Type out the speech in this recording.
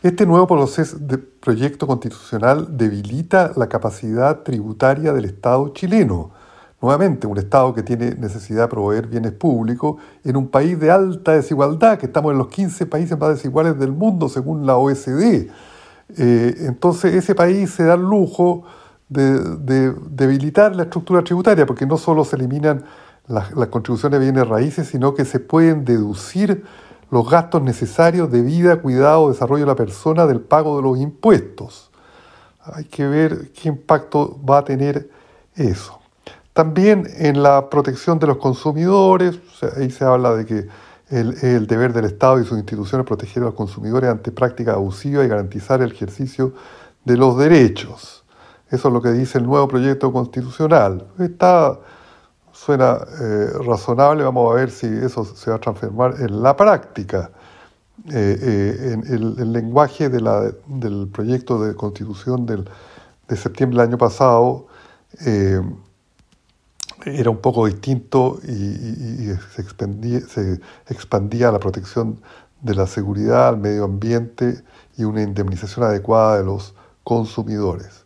Este nuevo proyecto constitucional debilita la capacidad tributaria del Estado chileno. Nuevamente, un Estado que tiene necesidad de proveer bienes públicos en un país de alta desigualdad, que estamos en los 15 países más desiguales del mundo según la OECD. Entonces, ese país se da el lujo de debilitar la estructura tributaria, porque no solo se eliminan las contribuciones de bienes raíces, sino que se pueden deducir los gastos necesarios de vida, cuidado, desarrollo de la persona del pago de los impuestos. Hay que ver qué impacto va a tener eso. También en la protección de los consumidores, o sea, ahí se habla de que el deber del Estado y sus instituciones proteger a los consumidores ante prácticas abusivas y garantizar el ejercicio de los derechos. Eso es lo que dice el nuevo proyecto constitucional. Suena razonable, vamos a ver si eso se va a transformar en la práctica. En el lenguaje del proyecto de constitución de septiembre del año pasado era un poco distinto y se expandía la protección de la seguridad, al medio ambiente y una indemnización adecuada de los consumidores.